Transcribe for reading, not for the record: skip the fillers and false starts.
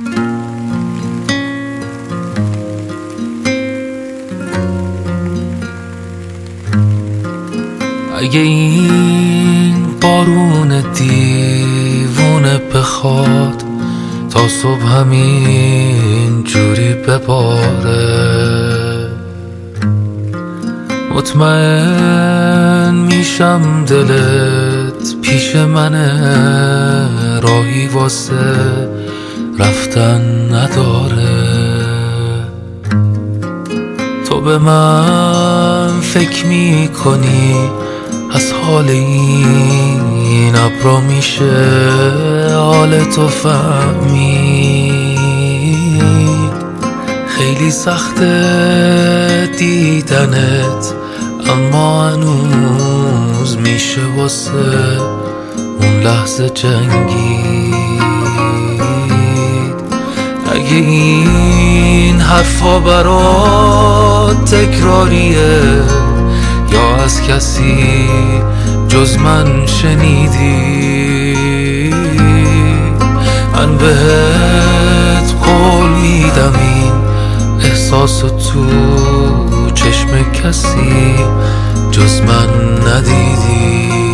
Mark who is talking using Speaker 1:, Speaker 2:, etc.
Speaker 1: اگه این بارون دیوونه بخواد تا صبح همین جوری بباره، مطمئن میشم دلت پیش منه، راهی واسه رفتن نداره. تو به من فکر میکنی از حال این ابرا میشه حال تو فهمید. خیلی سخته دیدنت اما هنوز میشه واسه اون لحظه جنگید. اگه این حرفا برات تکراریه یا از کسی جز من شنیدی، من بهت قول میدم این احساسو تو چشم کسی جز من ندیدی.